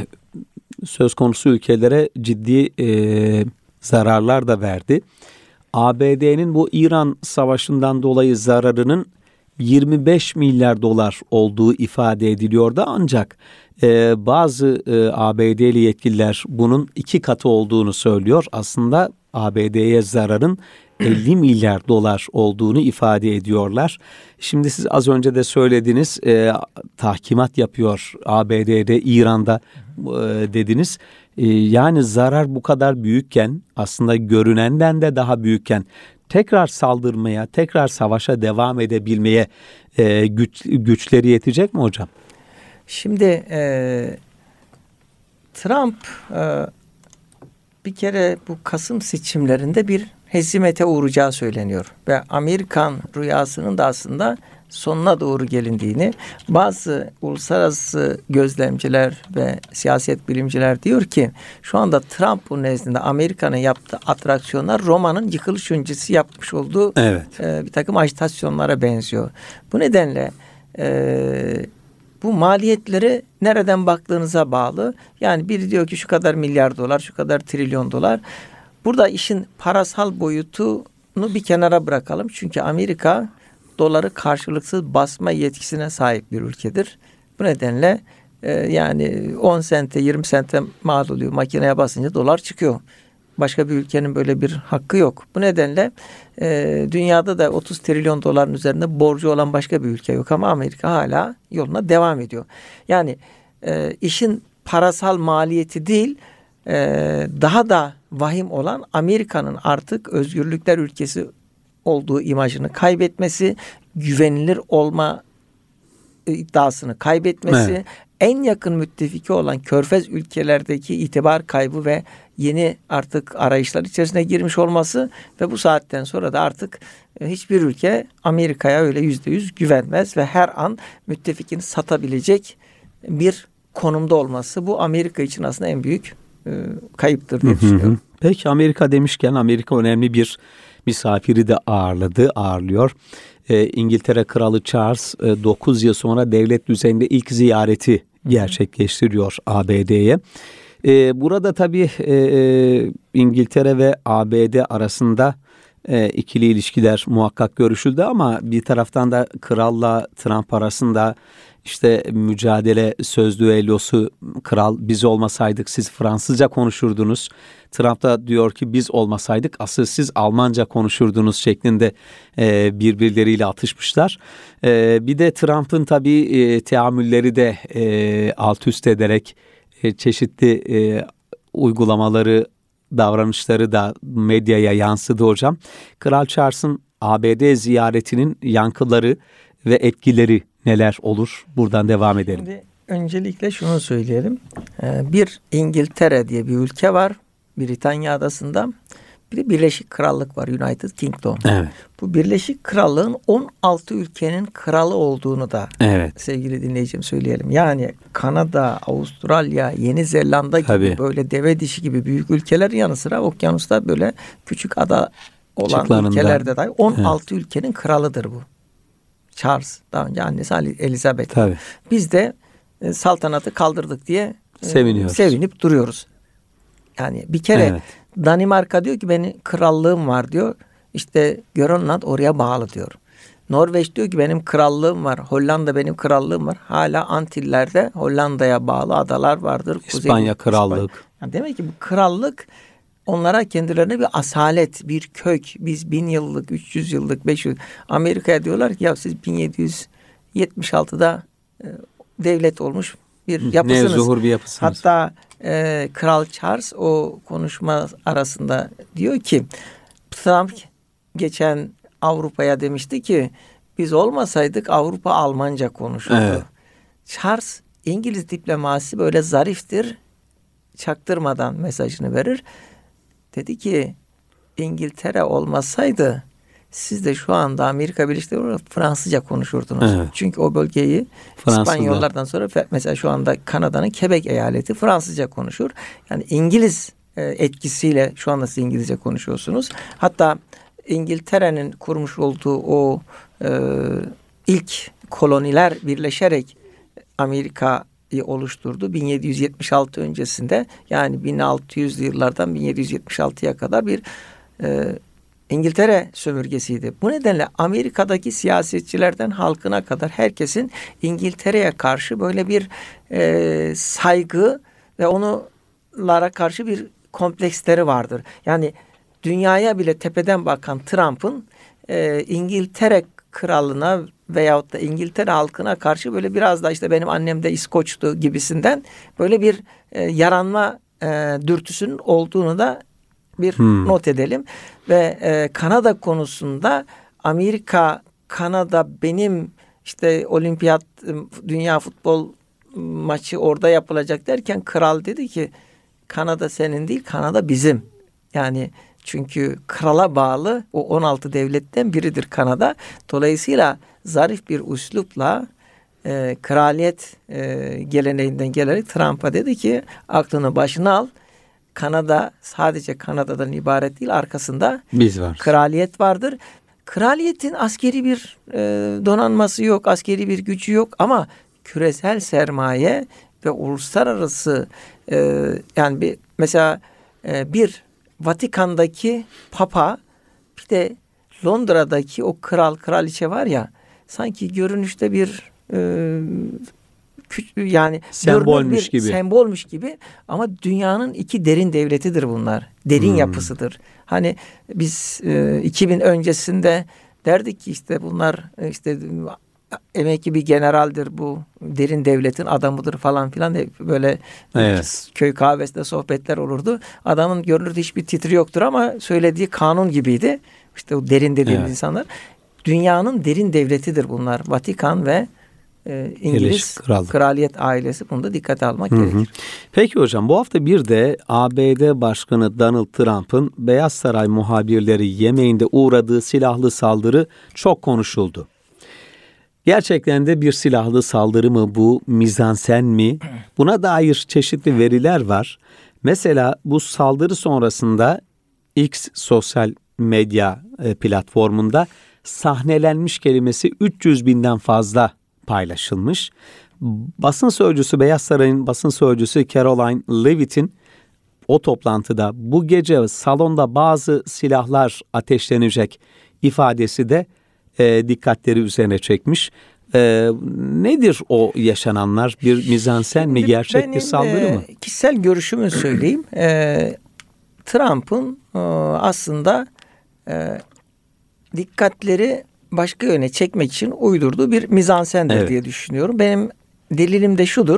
söz konusu ülkelere ciddi zararlar da verdi. ABD'nin bu İran savaşından dolayı zararının 25 milyar dolar olduğu ifade ediliyordu. Ancak bazı ABD'li yetkililer bunun 2 katı olduğunu söylüyor. Aslında ABD'ye zararın 50 milyar dolar olduğunu ifade ediyorlar. Şimdi siz az önce de söylediniz, tahkimat yapıyor ABD'de, İran'da dediniz. Yani zarar bu kadar büyükken, aslında görünenden de daha büyükken tekrar saldırmaya, tekrar savaşa devam edebilmeye güçleri yetecek mi hocam? Şimdi Trump bir kere bu Kasım seçimlerinde bir hezimete uğrayacağı söyleniyor. Ve Amerikan rüyasının da aslında sonuna doğru gelindiğini bazı uluslararası gözlemciler ve siyaset bilimciler diyor ki şu anda Trump'un nezdinde Amerika'nın yaptığı atraksiyonlar Roma'nın yıkılış öncesi yapmış olduğu bir takım ajitasyonlara benziyor. Bu nedenle bu maliyetleri nereden baktığınıza bağlı. Yani biri diyor ki şu kadar milyar dolar, şu kadar trilyon dolar. Burada işin parasal boyutunu bir kenara bırakalım. Çünkü Amerika doları karşılıksız basma yetkisine sahip bir ülkedir. Bu nedenle yani 10 sente 20 sente mal oluyor. Makineye basınca dolar çıkıyor. Başka bir ülkenin böyle bir hakkı yok. Bu nedenle dünyada da 30 trilyon doların üzerinde borcu olan başka bir ülke yok. Ama Amerika hala yoluna devam ediyor. Yani işin parasal maliyeti değil, daha da vahim olan Amerika'nın artık özgürlükler ülkesi olduğu imajını kaybetmesi, güvenilir olma iddiasını kaybetmesi, en yakın müttefiki olan Körfez ülkelerdeki itibar kaybı ve yeni artık arayışlar içerisine girmiş olması ve bu saatten sonra da artık hiçbir ülke Amerika'ya öyle %100 güvenmez ve her an müttefikini satabilecek bir konumda olması bu Amerika için aslında en büyük kayıptır diye düşünüyorum. Peki Amerika demişken Amerika önemli bir misafiri de ağırlıyor. İngiltere Kralı Charles 9 yıl sonra devlet düzeyinde ilk ziyareti gerçekleştiriyor ABD'ye. Burada tabii İngiltere ve ABD arasında ikili ilişkiler muhakkak görüşüldü ama bir taraftan da kralla Trump arasında işte mücadele söz düellosu, kral biz olmasaydık siz Fransızca konuşurdunuz. Trump da diyor ki biz olmasaydık asıl siz Almanca konuşurdunuz şeklinde birbirleriyle atışmışlar. Bir de Trump'ın tabii teamülleri de alt üst ederek çeşitli uygulamaları, davranışları da medyaya yansıdı hocam. Kral Charles'ın ABD ziyaretinin yankıları ve etkileri neler olur? Buradan devam edelim. Şimdi öncelikle şunu söyleyelim. Bir İngiltere diye bir ülke var. Britanya adasında. Bir de Birleşik Krallık var. United Kingdom. Evet. Bu Birleşik Krallığın 16 ülkenin kralı olduğunu da sevgili dinleyicim söyleyelim. Yani Kanada, Avustralya, Yeni Zelanda gibi böyle deve dişi gibi büyük ülkelerin yanı sıra okyanusta böyle küçük ada olan ülkelerde dahi 16 ülkenin kralıdır bu. Charles, daha önce annesi Elizabeth. Tabii. Biz de saltanatı kaldırdık diye sevinip duruyoruz. Yani bir kere Danimarka diyor ki benim krallığım var diyor. İşte Grönland oraya bağlı diyor. Norveç diyor ki benim krallığım var. Hollanda benim krallığım var. Hala Antillerde Hollanda'ya bağlı adalar vardır. İspanya krallık. Yani demek ki bu krallık onlara kendilerine bir asalet, bir kök. Biz 1000 yıllık, 300 yıllık, 500. Amerika'ya diyorlar ki ya siz 1776'da devlet olmuş bir yapısınız. Nevzuhur bir yapısınız. Hatta Kral Charles o konuşma arasında diyor ki Trump geçen Avrupa'ya demişti ki biz olmasaydık Avrupa Almanca konuşurdu. Evet. Charles İngiliz diplomasisi böyle zariftir. Çaktırmadan mesajını verir. Dedi ki İngiltere olmasaydı siz de şu anda Amerika Birleşik Devletleri Fransızca konuşurdunuz. Evet. Çünkü o bölgeyi İspanyollardan sonra mesela şu anda Kanada'nın Quebec eyaleti Fransızca konuşur. Yani İngiliz etkisiyle şu anda siz İngilizce konuşuyorsunuz. Hatta İngiltere'nin kurmuş olduğu o ilk koloniler birleşerek Amerika'yı oluşturdu. 1776 öncesinde yani 1600'lü yıllardan 1776'ya kadar bir İngiltere sömürgesiydi. Bu nedenle Amerika'daki siyasetçilerden halkına kadar herkesin İngiltere'ye karşı böyle bir saygı ve onlara karşı bir kompleksleri vardır. Yani dünyaya bile tepeden bakan Trump'ın İngiltere kralına veyahut da İngiltere halkına karşı böyle biraz da işte benim annem de İskoç'tu gibisinden böyle bir yaranma dürtüsünün olduğunu da bir not edelim. Ve Kanada konusunda Amerika, Kanada benim işte olimpiyat, dünya futbol maçı orada yapılacak derken kral dedi ki Kanada senin değil, Kanada bizim. Yani çünkü krala bağlı o 16 devletten biridir Kanada. Dolayısıyla zarif bir üslupla kraliyet geleneğinden gelerek Trump'a dedi ki aklını başına al. Kanada sadece Kanada'dan ibaret değil, arkasında biz varız. Kraliyet vardır. Kraliyetin askeri bir donanması yok, askeri bir gücü yok ama küresel sermaye ve uluslararası yani mesela bir Vatikan'daki Papa bir de Londra'daki o kraliçe var ya sanki görünüşte bir yani sembolmüş gibi ama dünyanın iki derin devletidir bunlar. Derin yapısıdır. Hani biz 2000 öncesinde derdik ki işte bunlar işte emekli bir generaldir bu derin devletin adamıdır falan filan böyle köy kahvesinde sohbetler olurdu. Adamın görünürde hiçbir titri yoktur ama söylediği kanun gibiydi. İşte o derin dediğimiz insanlar. Dünyanın derin devletidir bunlar. Vatikan ve İngiliz kraliyet ailesi, bunu da dikkate almak gerekir. Peki hocam, bu hafta bir de ABD Başkanı Donald Trump'ın Beyaz Saray muhabirleri yemeğinde uğradığı silahlı saldırı çok konuşuldu. Gerçekten de bir silahlı saldırı mı bu, mizansen mi? Buna dair çeşitli veriler var. Mesela bu saldırı sonrasında X sosyal medya platformunda sahnelenmiş kelimesi 300 binden fazla paylaşılmış. basın sözcüsü, Beyaz Saray'ın basın sözcüsü Caroline Leavitt'in o toplantıda bu gece salonda bazı silahlar ateşlenecek ifadesi de dikkatleri üzerine çekmiş. Nedir o yaşananlar? Bir mizansen mi, gerçek bir saldırı mı? Kişisel görüşümü söyleyeyim. Trump'ın aslında dikkatleri başka yöne çekmek için uydurduğu bir mizansendir diye düşünüyorum. Benim delilim de şudur.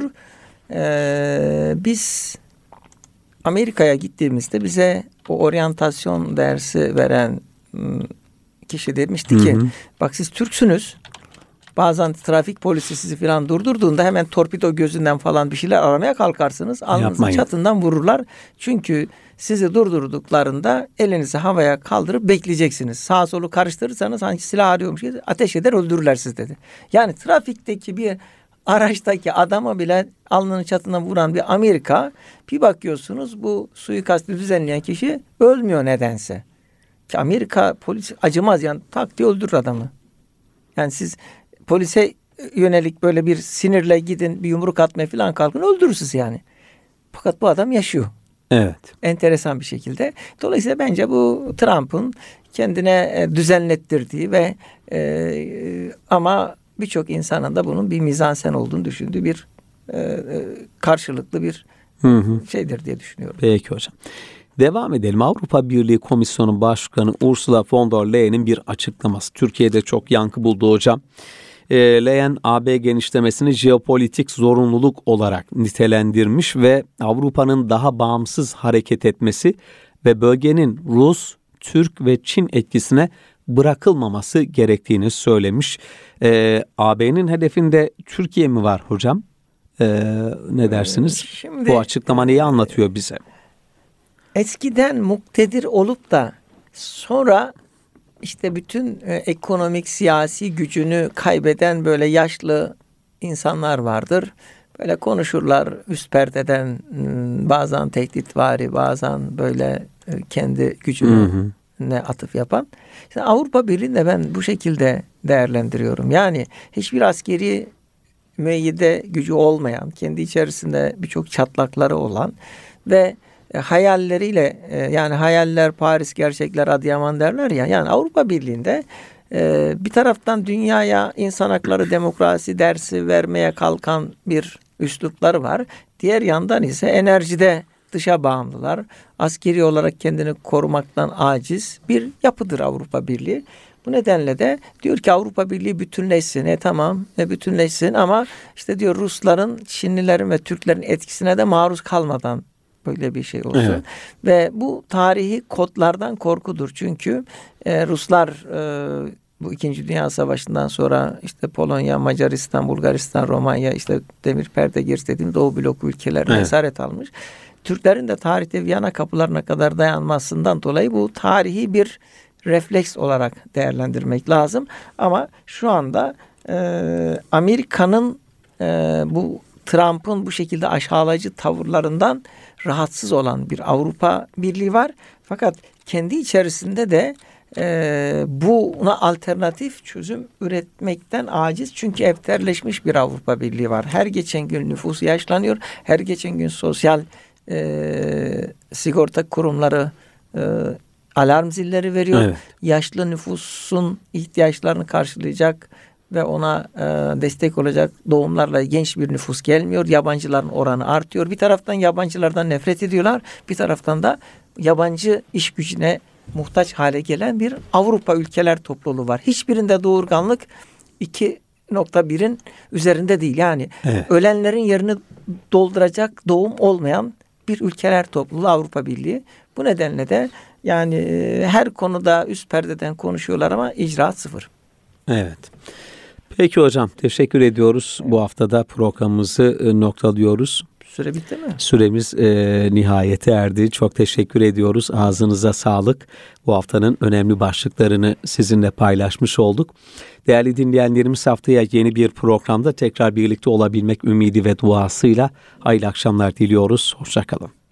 Biz Amerika'ya gittiğimizde bize o oryantasyon dersi veren kişi demişti ki bak siz Türksünüz. Bazen trafik polisi sizi falan durdurduğunda hemen torpido gözünden falan bir şeyler aramaya kalkarsınız. Alnınızın çatından vururlar. Çünkü sizi durdurduklarında elinizi havaya kaldırıp bekleyeceksiniz. Sağa solu karıştırırsanız sanki silah arıyormuş gibi ateş eder öldürürler sizi dedi. Yani trafikteki bir araçtaki adama bile alnının çatından vuran bir Amerika, bir bakıyorsunuz bu suikastı düzenleyen kişi ölmüyor nedense. Ki Amerika polis acımaz yani tak diye öldürür adamı. Yani siz polise yönelik böyle bir sinirle gidin bir yumruk atmaya falan kalkın öldürürsünüz yani. Fakat bu adam yaşıyor. Evet. Enteresan bir şekilde. Dolayısıyla bence bu Trump'ın kendine düzenlettirdiği ve ama birçok insanın da bunun bir mizansen olduğunu düşündüğü bir karşılıklı bir şeydir diye düşünüyorum. Peki hocam. Devam edelim. Avrupa Birliği Komisyonu Başkanı Ursula von der Leyen'in bir açıklaması. Türkiye'de çok yankı buldu hocam. Leyen AB genişlemesini jeopolitik zorunluluk olarak nitelendirmiş ve Avrupa'nın daha bağımsız hareket etmesi ve bölgenin Rus, Türk ve Çin etkisine bırakılmaması gerektiğini söylemiş. AB'nin hedefinde Türkiye mi var hocam? Ne dersiniz? Şimdi, bu açıklama neyi anlatıyor bize? Eskiden muktedir olup da sonra işte bütün ekonomik, siyasi gücünü kaybeden böyle yaşlı insanlar vardır. Böyle konuşurlar üst perdeden, bazen tehditvari, bazen böyle kendi gücüne atıf yapan. İşte Avrupa Birliği'nde ben bu şekilde değerlendiriyorum. Yani hiçbir askeri müeyyide gücü olmayan, kendi içerisinde birçok çatlakları olan ve hayalleriyle yani hayaller Paris, gerçekler Adıyaman derler ya. Yani Avrupa Birliği'nde bir taraftan dünyaya insan hakları, demokrasi dersi vermeye kalkan bir üslupları var. Diğer yandan ise enerjide dışa bağımlılar. Askeri olarak kendini korumaktan aciz bir yapıdır Avrupa Birliği. Bu nedenle de diyor ki Avrupa Birliği bütünleşsin. Tamam bütünleşsin ama işte diyor Rusların, Çinlilerin ve Türklerin etkisine de maruz kalmadan böyle bir şey olsun. Evet. Ve bu tarihi kodlardan korkudur. Çünkü Ruslar bu 2. Dünya Savaşı'ndan sonra işte Polonya, Macaristan, Bulgaristan, Romanya işte demir perde girse dediğim Doğu bloku ülkelerine esaret almış. Türklerin de tarihte Viyana kapılarına kadar dayanmasından dolayı bu tarihi bir refleks olarak değerlendirmek lazım. Ama şu anda Amerika'nın bu Trump'ın bu şekilde aşağılayıcı tavırlarından rahatsız olan bir Avrupa Birliği var. Fakat kendi içerisinde de buna alternatif çözüm üretmekten aciz. Çünkü evterleşmiş bir Avrupa Birliği var. Her geçen gün nüfus yaşlanıyor. Her geçen gün sosyal sigorta kurumları alarm zilleri veriyor. Evet. Yaşlı nüfusun ihtiyaçlarını karşılayacak ve ona destek olacak doğumlarla genç bir nüfus gelmiyor. Yabancıların oranı artıyor. Bir taraftan yabancılardan nefret ediyorlar. Bir taraftan da yabancı iş gücüne muhtaç hale gelen bir Avrupa ülkeler topluluğu var. Hiçbirinde doğurganlık 2.1'in üzerinde değil. Yani ölenlerin yerini dolduracak doğum olmayan bir ülkeler topluluğu Avrupa Birliği. Bu nedenle de yani her konuda üst perdeden konuşuyorlar ama icraat sıfır. Evet. Peki hocam, teşekkür ediyoruz. Bu haftada programımızı noktalıyoruz. Süre bitti mi? Süremiz nihayete erdi. Çok teşekkür ediyoruz. Ağzınıza sağlık. Bu haftanın önemli başlıklarını sizinle paylaşmış olduk. Değerli dinleyenlerimiz, haftaya yeni bir programda tekrar birlikte olabilmek ümidi ve duasıyla hayırlı akşamlar diliyoruz. Hoşça kalın.